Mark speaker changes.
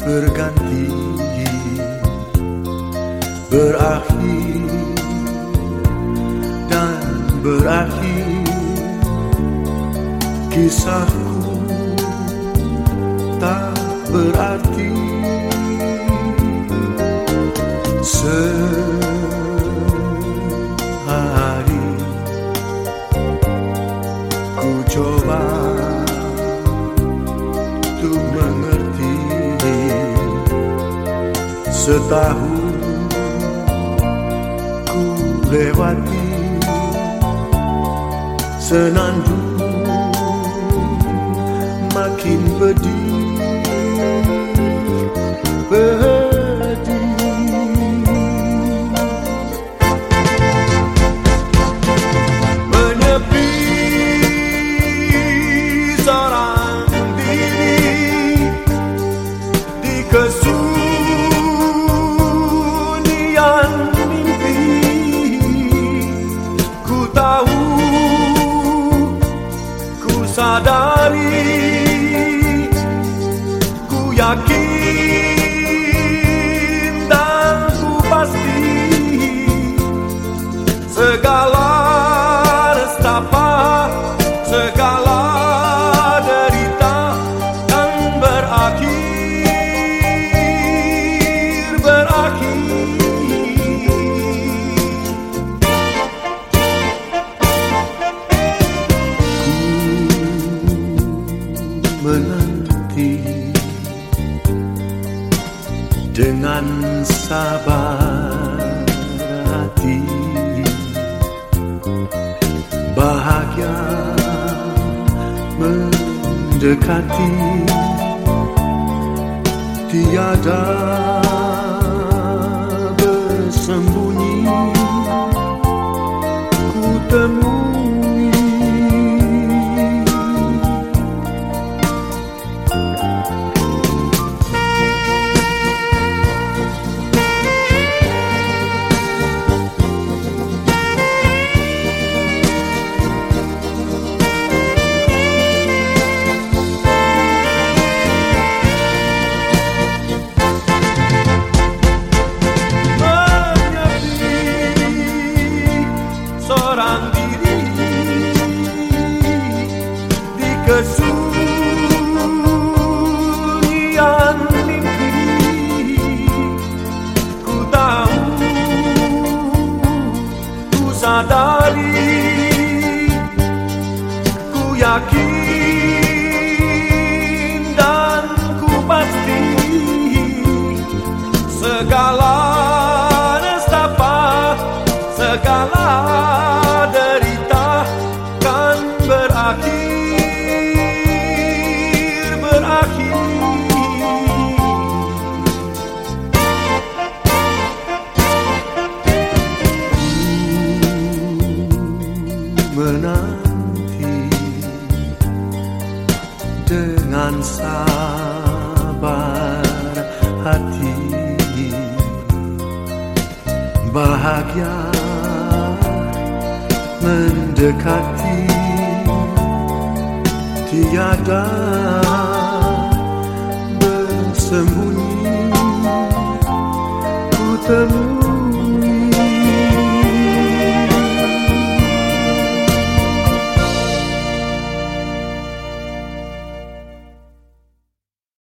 Speaker 1: berganti, berakhir dan berakhir. Kisahku tak berarti. Sehari ku coba untuk mengerti, setahun ku lewati, senandung makin pedih. Menepi seorang diri di kesunyian mimpi. Ku tahu, ku sadari, ku yakin dan ku pasti, segala nestapa, segala derita kan berakhir, berakhir. Ku menanti dengan sabar hati, bahagia mendekati, tiada bersembunyi ku temui. Seorang diri di kesunyian mimpi. Ku tahu, ku sadari, ku yakin dan ku pasti, segala nestapa, segala derita kan berakhir, berakhir. Ku menanti dengan sabar hati, bahagia mendekati, tiada bersembunyi.